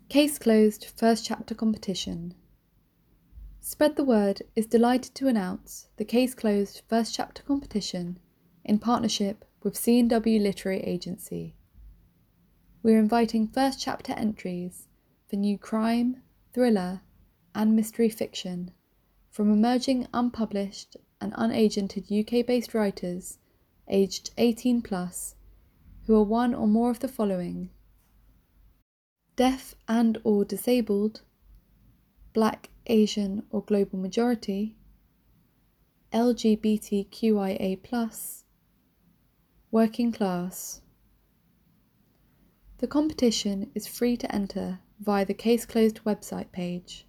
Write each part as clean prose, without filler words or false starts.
Case closed, first chapter competition. Spread the Word is delighted to announce the Case Closed first chapter competition in partnership with C&W Literary Agency. We're inviting first chapter entries for new crime, thriller, and mystery fiction from emerging unpublished and unagented UK-based writers aged 18 plus who are one or more of the following: deaf and or disabled, Black, Asian or global majority, LGBTQIA+, working class. The competition is free to enter via the Case Closed website page,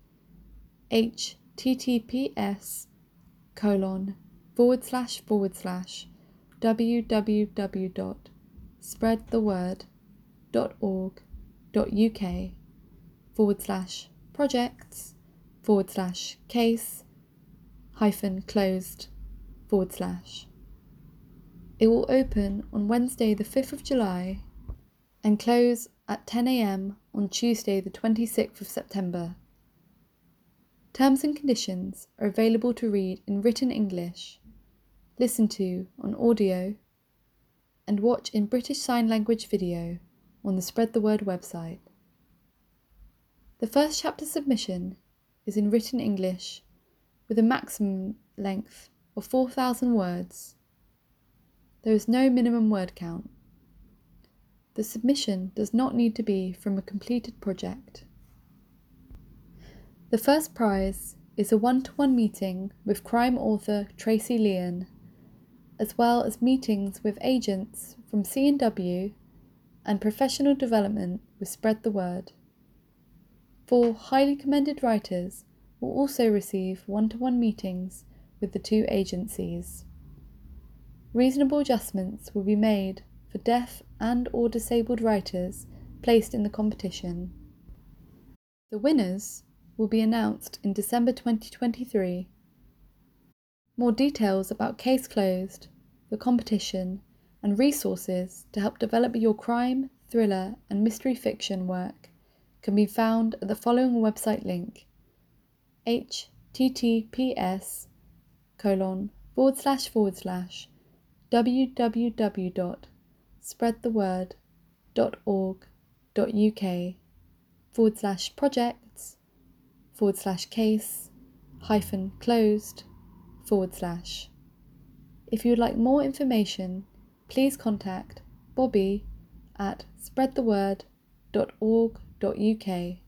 https://www.spreadtheword.org.uk/projects/case-closed/. It will open on Wednesday the 5th of July and close at 10 a.m. on Tuesday the 26th of September. Terms and conditions are available to read in written English, listen to on audio, and watch in British Sign Language video on the Spread the Word website. The first chapter submission is in written English with a maximum length of 4,000 words. There is no minimum word count. The submission does not need to be from a completed project. The first prize is a one-to-one meeting with crime author Tracy Leon, as well as meetings with agents from C&W and professional development with Spread the Word. 4 highly commended writers will also receive one-to-one meetings with the 2 agencies. Reasonable adjustments will be made for deaf and or disabled writers placed in the competition. The winners will be announced in December 2023. More details about Case Closed, the competition, and resources to help develop your crime, thriller, and mystery fiction work can be found at the following website link: https://www.spreadtheword.org.uk/projects/case-closed/. If you would like more information, please contact Bobby at spreadtheword.org.uk.